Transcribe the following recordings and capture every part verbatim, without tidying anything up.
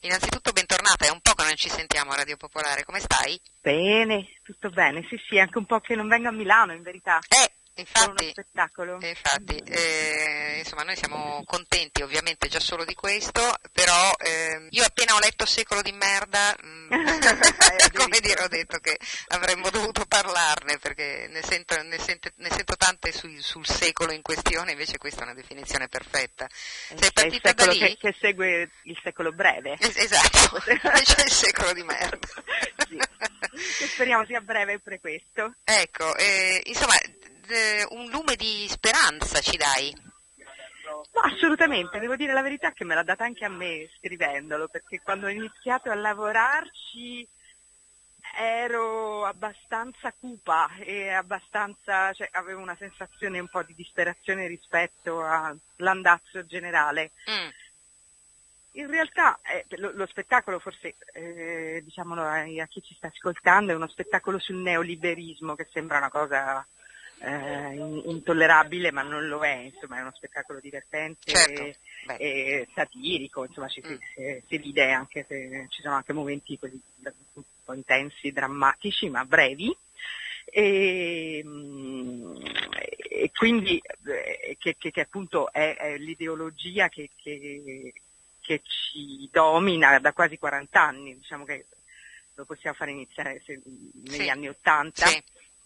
Innanzitutto bentornata, è un po' che non ci sentiamo a Radio Popolare, come stai? Bene, tutto bene, sì sì, anche un po' che non vengo a Milano in verità. Eh, Solo infatti, uno spettacolo. infatti eh, insomma noi siamo contenti ovviamente già solo di questo, però eh, io appena ho letto Secolo di merda, mh, come dire, ho detto che avremmo dovuto parlarne, perché ne sento, ne sente, ne sento tante sul, sul secolo in questione, invece questa è una definizione perfetta. Sei partita il secolo da lì? Che, che segue il secolo breve. Es- esatto, invece il secolo di merda. Sì. Che speriamo sia breve pure questo. Ecco, eh, insomma, d- un lume di speranza ci dai. No, assolutamente, devo dire la verità che me l'ha data anche a me scrivendolo, perché quando ho iniziato a lavorarci ero abbastanza cupa e abbastanza, cioè avevo una sensazione un po' di disperazione rispetto all'andazzo generale. Mm. In realtà eh, lo, lo spettacolo, forse eh, diciamolo a, a chi ci sta ascoltando, è uno spettacolo sul neoliberismo, che sembra una cosa eh, intollerabile, ma non lo è, insomma è uno spettacolo divertente, Certo. e, e satirico, insomma ci, mm. si, si ride, anche se ci sono anche momenti così un po' intensi, drammatici, ma brevi. E, e quindi eh, che, che, che appunto è, è l'ideologia che, che che ci domina da quasi quaranta anni, diciamo che lo possiamo fare iniziare se, negli sì. anni ottanta, sì.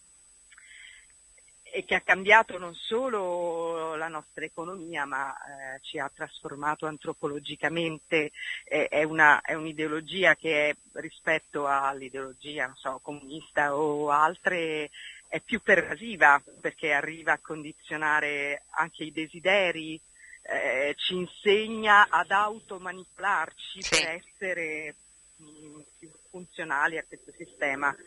e che ha cambiato non solo la nostra economia, ma eh, ci ha trasformato antropologicamente. Eh, è, una, è un'ideologia che è, rispetto all'ideologia, non so, comunista o altre, è più pervasiva, perché arriva a condizionare anche i desideri. Eh, ci insegna ad automanipolarci sì. per essere mh, più funzionali a questo sistema,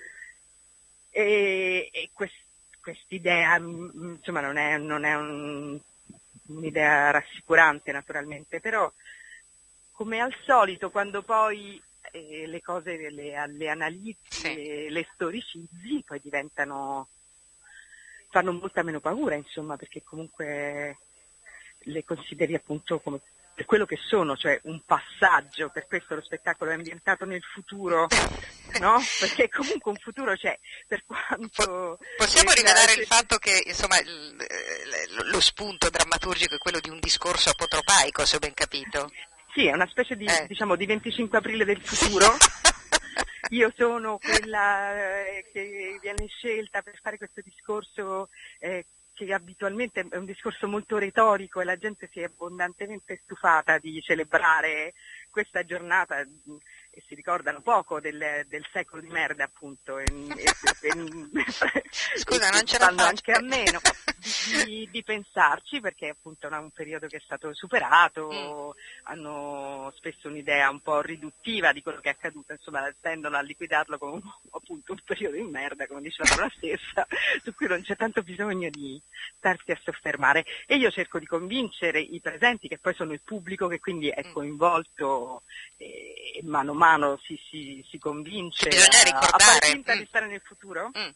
e, e quest, quest'idea mh, insomma non è, non è un, un'idea rassicurante naturalmente, però come al solito quando poi eh, le cose le, le analizzi, sì. le, le storicizzi, poi diventano, fanno molta meno paura, insomma, perché comunque le consideri appunto come per quello che sono, cioè un passaggio. Per questo lo spettacolo è ambientato nel futuro, no? Perché comunque un futuro c'è, per quanto... Possiamo eh, rivelare se... il fatto che insomma il, lo spunto drammaturgico è quello di un discorso apotropaico, se ho ben capito? Sì, è una specie di, eh. diciamo, di venticinque aprile del futuro. Io sono quella eh, che viene scelta per fare questo discorso eh, che abitualmente è un discorso molto retorico, e la gente si è abbondantemente stufata di celebrare questa giornata e si ricordano poco del, del secolo di merda, appunto. E, e, e, Scusa, non ce la fanno faccio. anche a meno di, di, di pensarci, perché appunto è un periodo che è stato superato, mm. hanno spesso un'idea un po' riduttiva di quello che è accaduto, insomma tendono a liquidarlo come appunto un periodo di merda, come dice la parola stessa, su cui non c'è tanto bisogno di starsi a soffermare. E io cerco di convincere i presenti, che poi sono il pubblico, che quindi è coinvolto e mano a mano si, si, si convince bisogna ricordare. a fare finta mm. di stare nel futuro. Mm.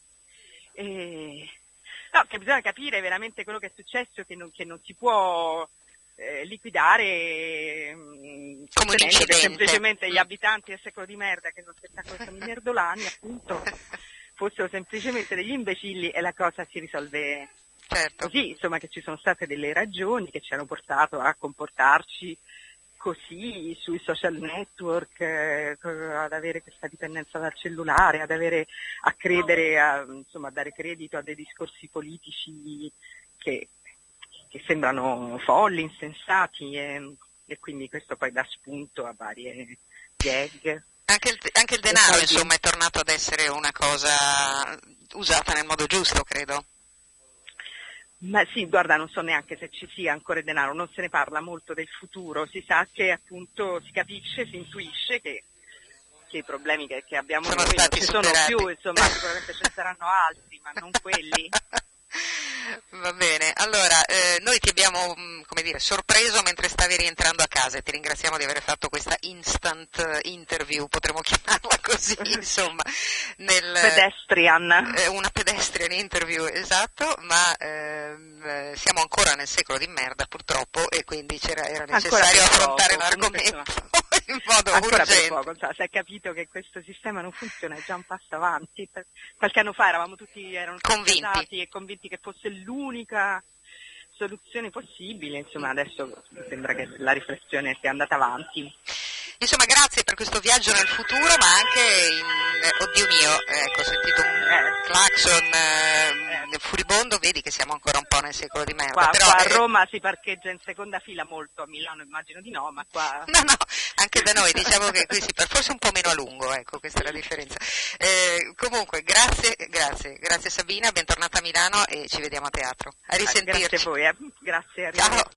E... No, che bisogna capire veramente quello che è successo, che non, che non si può eh, liquidare mh, come un incidente. Che semplicemente mm. gli abitanti del secolo di merda, che non spettacolo sono i merdolani, appunto, fossero semplicemente degli imbecilli e la cosa si risolve certo. così, insomma, che ci sono state delle ragioni che ci hanno portato a comportarci così sui social network, eh, ad avere questa dipendenza dal cellulare, ad avere a credere, a, insomma, a dare credito a dei discorsi politici che, che sembrano folli, insensati, e, e quindi questo poi dà spunto a varie gag. Anche il, anche il denaro, insomma, è tornato ad essere una cosa usata nel modo giusto, credo. Ma sì, guarda, non so neanche se ci sia ancora il denaro, non se ne parla molto del futuro, si sa che appunto si capisce, si intuisce che, che i problemi che, che abbiamo sono noi non ci superati. sono più, insomma sicuramente ce ne saranno altri, ma non quelli. Va bene, allora eh, noi ti abbiamo come dire, sorpreso mentre stavi rientrando a casa e ti ringraziamo di aver fatto questa instant interview, potremmo chiamarla così, insomma, nel, pedestrian. Eh, una pedestrian interview, esatto, ma eh, siamo ancora nel secolo di merda purtroppo, e quindi c'era, era necessario affrontare l'argomento in modo ancora urgente. per poco, insomma, si è capito che questo sistema non funziona, è già un passo avanti. Qualche anno fa eravamo tutti erano convinti e convinti che fosse l'unica soluzione possibile, insomma adesso sembra che la riflessione sia andata avanti. Insomma, grazie per questo viaggio nel futuro, ma anche in... oddio mio, ecco, ho sentito un Eh. clacson eh, furibondo, vedi che siamo ancora un po' nel secolo di merda. Qua, però, qua a eh, Roma si parcheggia in seconda fila molto, a Milano immagino di no, ma qua... No, no, anche da noi diciamo che qui si parla forse un po' meno a lungo, ecco, questa è la differenza. Eh, comunque, grazie, grazie, grazie Sabina, bentornata a Milano e ci vediamo a teatro. A risentirci. Grazie a voi, eh. Grazie, arrivederci. Ciao.